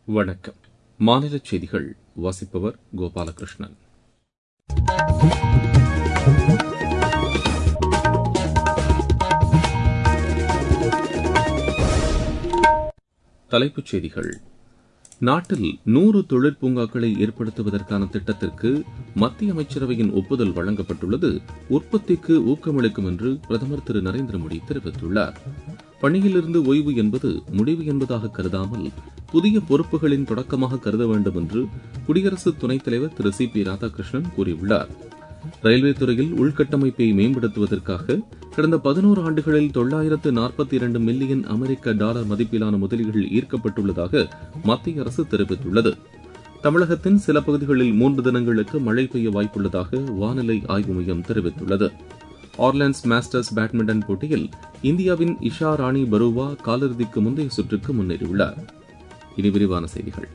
வணக்கம். மாநில செய்திகள் வாசிப்பவர் கோபாலகிருஷ்ணன். தலைப்புச் செய்திகள். நாட்டில் 100 தொழிற்பூங்காக்களை ஏற்படுத்துவதற்கான திட்டத்திற்கு மத்திய அமைச்சரவையின் ஒப்புதல் வழங்கப்பட்டுள்ளது. உற்பத்திக்கு ஊக்கமளிக்கும் என்று பிரதமர் திரு நரேந்திர மோடி தெரிவித்துள்ளார். பணியிலிருந்து ஓய்வு என்பது முடிவு என்பதாக கருதாமல் புதிய பொறுப்புகளின் தொடக்கமாக கருத வேண்டும் என்று குடியரசு துணைத் தலைவர் திரு சி.பி. ராதாகிருஷ்ணன் கூறியுள்ளார். ரயில்வே துறையில் உள்கட்டமைப்பை மேம்படுத்துவதற்காக கடந்த 11 ஆண்டுகளில் $942 மில்லியன் அமெரிக்க மதிப்பிலான முதலீடுகள் ஈர்க்கப்பட்டுள்ளதாக மத்திய அரசு தெரிவித்துள்ளது. தமிழகத்தின் சில பகுதிகளில் 3 தினங்களுக்கு மழை பெய்ய வாய்ப்புள்ளதாக வானிலை ஆய்வு மையம் தெரிவித்துள்ளது. ஆர்லாண்ட்ஸ் மாஸ்டர்ஸ் பேட்மிண்டன் போட்டியில் இந்தியாவின் இஷா ராணி பருவா காலிறுதிக்கு முந்தைய சுற்றுக்கு முன்னேறியுள்ளார். இனி விரிவான செய்திகள்.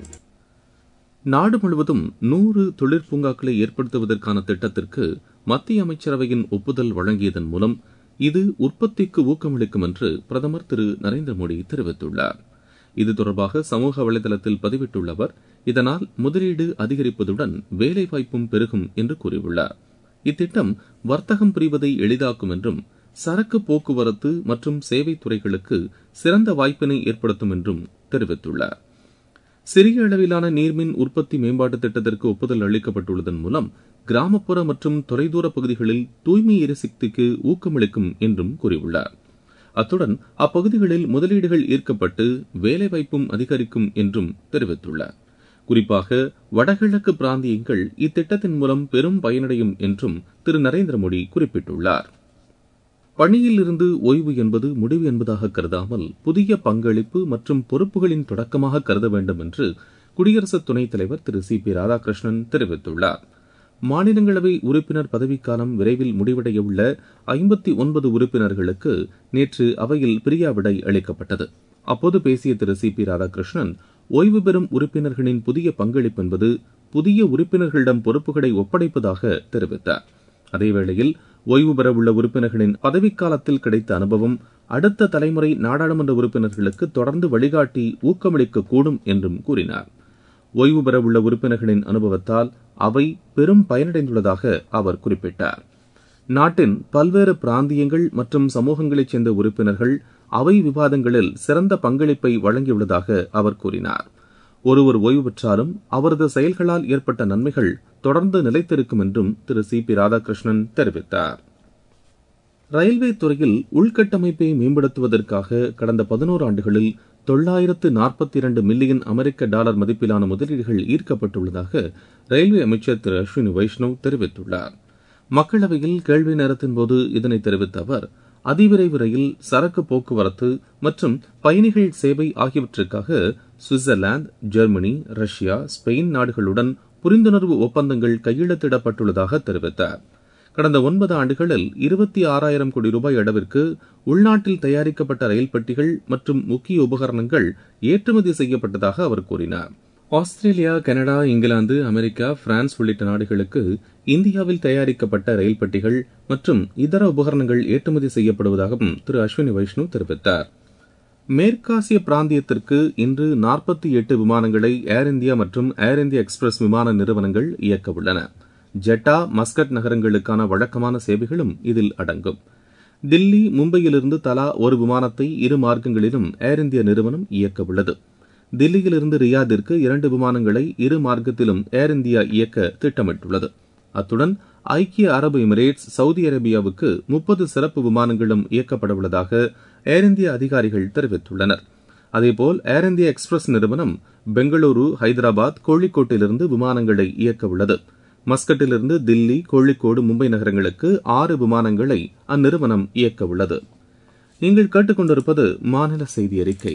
நாடு முழுவதும் 100 தொழிற்பூங்காக்களை ஏற்படுத்துவதற்கான திட்டத்திற்கு மத்திய அமைச்சரவையின் ஒப்புதல் வழங்கியதன் மூலம் இது உற்பத்திக்கு ஊக்கமளிக்கும் என்று பிரதமர் திரு நரேந்திர மோடி தெரிவித்துள்ளார். இது தொடர்பாக சமூக வலைதளத்தில் பதிவிட்டுள்ள அவர், இதனால் முதலீடு அதிகரிப்பதுடன் வேலைவாய்ப்பும் பெருகும் என்று கூறியுள்ளார். இத்திட்டம் வர்த்தகம் புரிவதை எளிதாக்கும் என்றும் சரக்கு போக்குவரத்து மற்றும் சேவை துறைகளுக்கு சிறந்த வாய்ப்பினை ஏற்படுத்தும் என்றும் தெரிவித்துள்ளார். சிறிய அளவிலான நீர்மின் உற்பத்தி மேம்பாட்டு திட்டத்திற்கு ஒப்புதல் அளிக்கப்பட்டுள்ளதன் மூலம் கிராமப்புற மற்றும் தொலைதூர பகுதிகளில் தூய்மை எரிசக்திக்கு ஊக்கமளிக்கும் என்றும் கூறியுள்ளார். அத்துடன் அப்பகுதிகளில் முதலீடுகள் ஈர்க்கப்பட்டு வேலைவாய்ப்பும் அதிகரிக்கும் என்றும் தெரிவித்துள்ளார். குறிப்பாக வடகிழக்கு பிராந்தியங்கள் இத்திட்டத்தின் மூலம் பெரும் பயனடையும் என்றும் திரு நரேந்திர மோடி குறிப்பிட்டுள்ளார். பணியில் இருந்து ஓய்வு என்பது முடிவு என்பதாக கருதாமல் புதிய பங்களிப்பு மற்றும் பொறுப்புகளின் தொடக்கமாக கருத வேண்டும் என்று குடியரசு துணைத் தலைவர் திரு சி.பி. ராதாகிருஷ்ணன் தெரிவித்துள்ளார். மாநிலங்களவை உறுப்பினர் பதவிக்காலம் விரைவில் முடிவடைய உள்ள 59 உறுப்பினர்களுக்கு நேற்று அவையில் பிரியாவிடை அளிக்கப்பட்டது. அப்போது பேசிய திரு சி.பி. ராதாகிருஷ்ணன், ஓய்வு பெறும் உறுப்பினர்களின் புதிய பங்களிப்பு என்பது புதிய உறுப்பினர்களிடம் பொறுப்புகளை ஒப்படைப்பதாக தெரிவித்தார். அதேவேளையில் ஓய்வு பெறவுள்ள உறுப்பினர்களின் பதவிக்காலத்தில் கிடைத்த அனுபவம் அடுத்த தலைமுறை நாடாளுமன்ற உறுப்பினர்களுக்கு தொடர்ந்து வழிகாட்டி ஊக்கமளிக்கக்கூடும் என்றும் கூறினார். ஓய்வு பெறவுள்ள உறுப்பினர்களின் அனுபவத்தால் அவை பெரும் பயனடைந்துள்ளதாக அவர் குறிப்பிட்டார். நாட்டின் பல்வேறு பிராந்தியங்கள் மற்றும் சமூகங்களைச் சேர்ந்த உறுப்பினர்கள் அவை விவாதங்களில் சிறந்த பங்களிப்பை வழங்கியுள்ளதாக அவர் கூறினார். ஒருவர் ஓய்வு பெற்றாலும் அவரது செயல்களால் ஏற்பட்ட நன்மைகள் தொடர்ந்து நிலைத்திருக்கும் என்றும் திரு சி.பி. ராதாகிருஷ்ணன் தெரிவித்தார். ரயில்வே துறையில் உள்கட்டமைப்பை மேம்படுத்துவதற்காக கடந்த 11 ஆண்டுகளில் $942 மில்லியன் அமெரிக்க மதிப்பிலான முதலீடுகள் ஈர்க்கப்பட்டுள்ளதாக ரயில்வே அமைச்சர் திரு அஸ்வினி வைஷ்ணவ் தெரிவித்துள்ளார். மக்களவையில் கேள்வி நேரத்தின்போது இதனை தெரிவித்த அவர், அதிவிரைவு ரயில், சரக்கு போக்குவரத்து மற்றும் பயணிகள் சேவை ஆகியவற்றுக்காக சுவிட்சர்லாந்து, ஜெர்மனி, ரஷ்யா, ஸ்பெயின் நாடுகளுடன் புரிந்துணர்வு ஒப்பந்தங்கள் கையெழுத்திடப்பட்டுள்ளதாக தெரிவித்தார். கடந்த 9 ஆண்டுகளில் 26,000 கோடி ரூபாய் அளவிற்கு உள்நாட்டில் தயாரிக்கப்பட்ட ரயில் பெட்டிகள் மற்றும் முக்கிய உபகரணங்கள் ஏற்றுமதி செய்யப்பட்டதாக அவர் கூறினார். Australia, Canada, England, America, France உள்ளிட்ட நாடுகளுக்கு இந்தியாவில் தயாரிக்கப்பட்ட ரயில் பெட்டிகள் மற்றும் இதர உபகரணங்கள் ஏற்றுமதி செய்யப்படுவதாகவும் திரு அஸ்வினி வைஷ்ணவ் தெரிவித்தார். மேற்காசிய பிராந்தியத்திற்கு இன்று 48 விமானங்களை ஏர் இந்தியா மற்றும் ஏர் இந்தியா எக்ஸ்பிரஸ் விமான நிறுவனங்கள் இயக்க உள்ளன. ஜெட்டா, மஸ்கட் நகரங்களுக்கான வழக்கமான சேவைகளும் இதில் அடங்கும். தில்லி, மும்பையிலிருந்து தலா ஒரு விமானத்தை இரு மார்க்கங்களிலும் ஏர் இந்தியா நிறுவனம் இயக்க உள்ளது. தில்லியிலிருந்து ரியாதிற்கு 2 விமானங்களை இரு மார்க்கத்திலும் ஏர் இந்தியா இயக்க திட்டமிட்டுள்ளது. அத்துடன் ஐக்கிய அரபு எமிரேட்ஸ், சவுதி அரேபியாவுக்கு 30 சிறப்பு விமானங்களும் இயக்கப்பட உள்ளதாக ஏர் இந்தியா அதிகாரிகள் தெரிவித்துள்ளனர். அதேபோல் ஏர் இந்தியா எக்ஸ்பிரஸ் நிறுவனம் பெங்களூரு, ஹைதராபாத், கோழிக்கோட்டிலிருந்து விமானங்களை இயக்க உள்ளது. மஸ்கட்டிலிருந்து தில்லி, கோழிக்கோடு, மும்பை நகரங்களுக்கு 6 விமானங்களை அந்நிறுவனம் இயக்க உள்ளது. நீங்கள் கேட்டுக்கொண்டிருப்பது மாநில செய்தி அறிக்கை.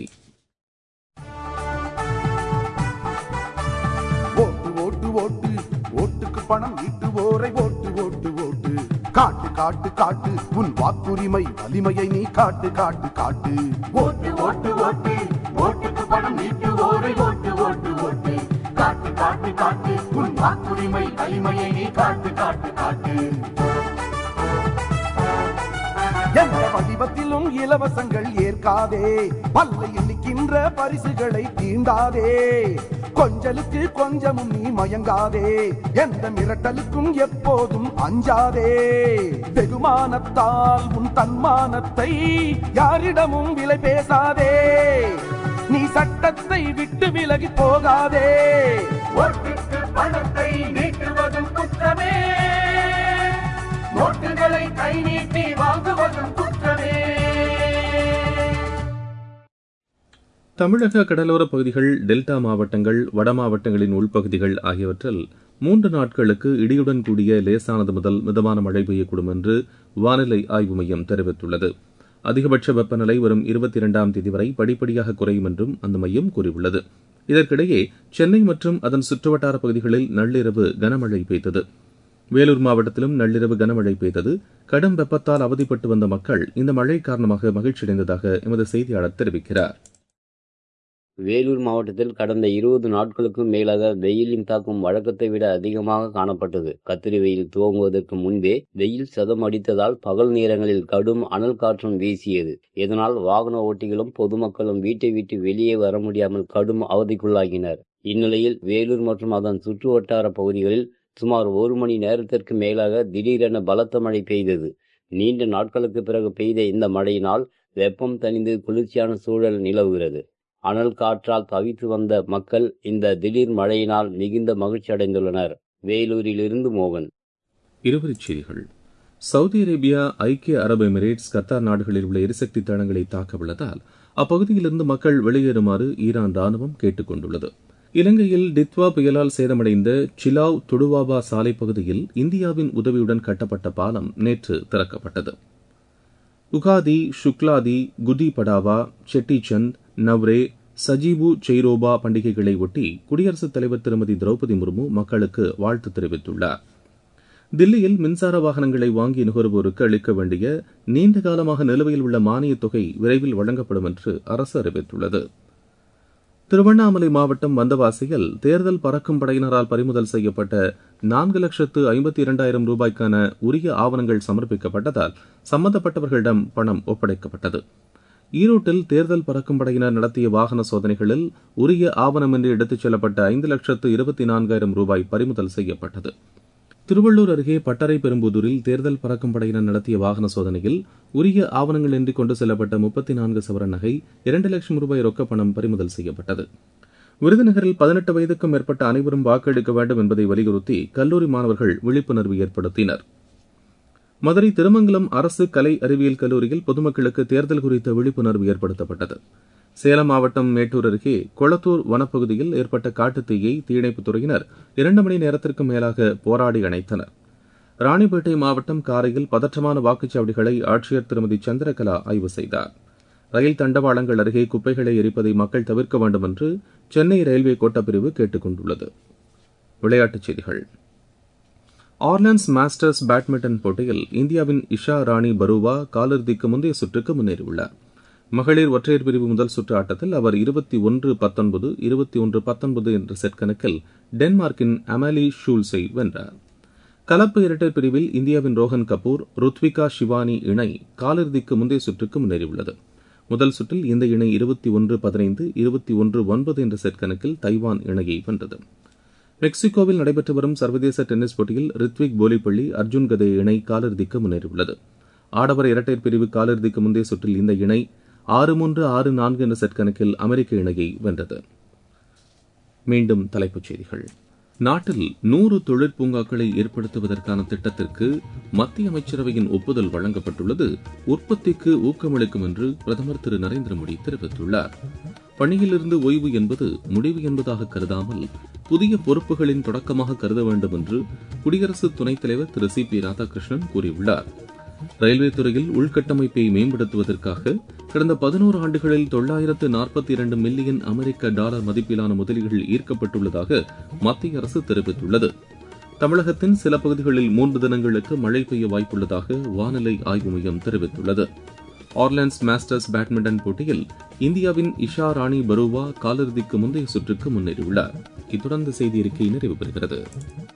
பணம் ஈட்டுவோரை ஓட்டு ஓட்டு ஓட்டு காட்டு காட்டு காட்டு உன் வாக்குரிமை வலிமையை நீ காட்டு காட்டு காட்டு ஓட்டு ஓட்டு ஓட்டு ஓட்டுக்கு பணம் ஈட்டுவோரை ஓட்டு ஓட்டு ஓட்டு காட்டு காட்டு காட்டு உன் வாக்குரிமை வலிமையை நீ காட்டு காட்டு காட்டு. எந்த வடிவத்திலும் இலவசங்கள் ஏற்காதே, பல்லை எண்ணிக்கின்ற என்ற பரிசுகளை தீண்டாதே, கொஞ்சலுக்கு கொஞ்சமும் நீ மயங்காதே, எந்த மிரட்டலுக்கும் எப்போதும் அஞ்சாதே. வெகுமானத்தால் உன் தன்மானத்தை யாரிடமும் விலை பேசாதே, நீ சட்டத்தை விட்டு விலகி போகாதே. ஓட்டுக்கு பணத்தை நீட்டுவதும் குற்றமே, நோட்டுகளை கை நீட்டி வாங்குவதும் குற்றமே. தமிழக கடலோர பகுதிகள், டெல்டா மாவட்டங்கள், வட மாவட்டங்களின் உள்பகுதிகள் ஆகியவற்றில் 3 நாட்களுக்கு இடியுடன் கூடிய லேசானது முதல் மிதமான மழை பெய்யக்கூடும் என்று வானிலை ஆய்வு மையம் தெரிவித்துள்ளது. அதிகபட்ச வெப்பநிலை வரும் 22ஆம் தேதி வரை படிப்படியாக குறையும் என்றும் அந்த மையம் கூறியுள்ளது. இதற்கிடையே சென்னை மற்றும் அதன் சுற்றுவட்டார பகுதிகளில் நள்ளிரவு கனமழை பெய்தது. வேலூர் மாவட்டத்திலும் நள்ளிரவு கனமழை பெய்தது. கடும் வெப்பத்தால் அவதிப்பட்டு வந்த மக்கள் இந்த மழை காரணமாக மகிழ்ச்சியடைந்ததாக எமது செய்தியாளர் தெரிவிக்கிறார். வேலூர் மாவட்டத்தில் கடந்த 20 நாட்களுக்கும் மேலாக வெயிலின் தாக்கம் வழக்கத்தை விட அதிகமாக காணப்பட்டது. கத்திரி வெயில் துவங்குவதற்கு முன்பே வெயில் சதம் அடித்ததால் பகல் நேரங்களில் கடும் அனல் காற்றும் வீசியது. இதனால் வாகன ஓட்டிகளும் பொதுமக்களும் வீட்டை விட்டு வெளியே வர முடியாமல் கடும் அவதிக்குள்ளாகினர். இந்நிலையில் வேலூர் மற்றும் அதன் சுற்று வட்டார பகுதிகளில் சுமார் 1 மணி நேரத்திற்கு மேலாக திடீரென பலத்த மழை பெய்தது. நீண்ட நாட்களுக்கு பிறகு பெய்த இந்த மழையினால் வெப்பம் தணிந்து குளிர்ச்சியான சூழல் நிலவுகிறது. அனல் காற்றால் தவித்து வந்த மக்கள் இந்த திடீர் மழையினால் மிகுந்த மகிழ்ச்சி அடைந்துள்ளனர். வேலூரிலிருந்து மோகன். இருவரிச் செய்திகள். சவுதி அரேபியா, ஐக்கிய அரபு எமிரேட்ஸ், கத்தார் நாடுகளில் உள்ள எரிசக்தி தளங்களை தாக்க உள்ளதால் அப்பகுதியிலிருந்து மக்கள் வெளியேறுமாறு ஈரான் ராணுவம் கேட்டுக் கொண்டுள்ளது. இலங்கையில் டித்வா புயலால் சேதமடைந்த சிலாவ் துடுவாபா சாலை பகுதியில் இந்தியாவின் உதவியுடன் கட்டப்பட்ட பாலம் நேற்று திறக்கப்பட்டது. உகாதி, சுக்லாதி, குடி படாவா, செட்டிச்சந்த், நவ்ரே, சஜீபு செய்ரோபா பண்டிகைகளை ஒட்டி குடியரசுத் தலைவர் திருமதி திரௌபதி முர்மு மக்களுக்கு வாழ்த்து தெரிவித்துள்ளார். தில்லியில் மின்சார வாகனங்களை வாங்கி நுகர்வோருக்கு அளிக்க வேண்டிய நீண்ட காலமாக நிலுவையில் உள்ள மானியத் தொகை விரைவில் வழங்கப்படும் என்று அரசு அறிவித்துள்ளது. திருவண்ணாமலை மாவட்டம் வந்தவாசியில் தேர்தல் பறக்கும் படையினரால் பறிமுதல் செய்யப்பட்ட 4,52,000 ரூபாய்க்கான உரிய ஆவணங்கள் சமர்ப்பிக்கப்பட்டதால் சம்பந்தப்பட்டவர்களிடம் பணம் ஒப்படைக்கப்பட்டது. ஈரோட்டில் தேர்தல் பறக்கும் படையினர் நடத்திய வாகன சோதனைகளில் உரிய ஆவணமின்றி எடுத்துச் செல்லப்பட்ட 5,24,000 ரூபாய் பறிமுதல் செய்யப்பட்டது. திருவள்ளூர் அருகே பட்டறை பெரும்புதூரில் தேர்தல் பறக்கும் படையினர் நடத்திய வாகன சோதனையில் உரிய ஆவணங்களின்றி கொண்டு செல்லப்பட்ட 34 சவரன் நகை, 2 லட்சம் ரூபாய் ரொக்கப்பணம் பறிமுதல் செய்யப்பட்டது. விருதுநகரில் 18 வயதுக்கும் மேற்பட்ட அனைவரும் வாக்களிக்க வேண்டும் என்பதை வலியுறுத்தி கல்லூரி மாணவர்கள் விழிப்புணர்வு ஏற்படுத்தினர். மதுரை திருமங்கலம் அரசு கலை அறிவியல் கல்லூரியில் பொதுமக்களுக்கு தேர்தல் குறித்த விழிப்புணர்வு ஏற்படுத்தப்பட்டது. சேலம் மாவட்டம் மேட்டூர் அருகே கொளத்தூர் வனப்பகுதியில் ஏற்பட்ட காட்டுத்தீயை தீயணைப்புத் துறையினர் 2 மணி நேரத்திற்கு மேலாக போராடி அணைத்தனர். ராணிப்பேட்டை மாவட்டம் காரையில் பதற்றமான வாக்குச்சாவடிகளை ஆட்சியர் திருமதி சந்திரகலா ஆய்வு செய்தார். ரயில் தண்டவாளங்கள் அருகே குப்பைகளை எரிப்பதை மக்கள் தவிர்க்க வேண்டும் என்று சென்னை ரயில்வே கோட்டப்பிரிவு கேட்டுக் கொண்டுள்ளது. விளையாட்டுச் செய்திகள். ஆர்லாண்ட்ஸ் மாஸ்டர்ஸ் பேட்மிண்டன் போட்டியில் இந்தியாவின் இஷா ராணி பருவா காலிறுதிக்கு முந்தைய சுற்றுக்கு முன்னேறியுள்ளார். மகளிர் ஒற்றையர் பிரிவு முதல் சுற்று ஆட்டத்தில் அவர் 21-19, 21-19 என்ற செட் கணக்கில் டென்மார்க்கின் அமாலி ஷூல்ஸை வென்றார். கலப்பு இரட்டையர் பிரிவில் இந்தியாவின் ரோஹன் கபூர், ருத்விகா ஷிவானி இணை காலிறுதிக்கு முந்தைய சுற்றுக்கு முன்னேறியுள்ளது. முதல் சுற்றில் இந்த இணை 21-15, 21-9 என்ற செட் கணக்கில் தைவான் இணையை வென்றது. மெக்சிகோவில் நடைபெற்று வரும் சர்வதேச டென்னிஸ் போட்டியில் ரித்விக் போலிப்பள்ளி, அர்ஜுன் கதே இணை காலிறுதிக்கு முன்னேறியுள்ளது. ஆடவர் இரட்டையர் பிரிவு காலிறுதிக்கு முந்தைய சுற்றில் இந்த இணை 6-3, 6-4 என்ற செட் கணக்கில் அமெரிக்க இணையை வென்றது. மீண்டும் தலைப்புச் செய்திகள். நாட்டில் 100 தொழிற்பூங்காக்களை ஏற்படுத்துவதற்கான திட்டத்திற்கு மத்திய அமைச்சரவையின் ஒப்புதல் வழங்கப்பட்டுள்ளது. உற்பத்திக்கு ஊக்கமளிக்கும் என்று பிரதமர் திரு நரேந்திர மோடி தெரிவித்துள்ளார். பணியிலிருந்து ஓய்வு என்பது முடிவு என்பதாக கருதாமல் புதிய பொறுப்புகளின் தொடக்கமாக கருத வேண்டும் என்று குடியரசு துணைத் தலைவர் திரு சி பி ராதாகிருஷ்ணன் கூறியுள்ளார். ரயில்வே துறையில் உள்கட்டமைப்பை மேம்படுத்துவதற்காக கடந்த 11 ஆண்டுகளில் $942 மில்லியன் அமெரிக்க டாலர் மதிப்பிலான முதலீடுகள் ஈர்க்கப்பட்டுள்ளதாக மத்திய அரசு தெரிவித்துள்ளது. தமிழகத்தின் சில பகுதிகளில் 3 தினங்களுக்கு மழை பெய்ய வாய்ப்புள்ளதாக வானிலை ஆய்வு மையம் தெரிவித்துள்ளது. ஆர்லாண்ட்ஸ் மாஸ்டர்ஸ் பேட்மிண்டன் போட்டியில் இந்தியாவின் இஷா ராணி பருவா காலிறுதிக்கு முந்தைய சுற்றுக்கு முன்னேறியுள்ளார். இத்துடன் செய்தி அறிக்கை நிறைவு பெறுகிறது.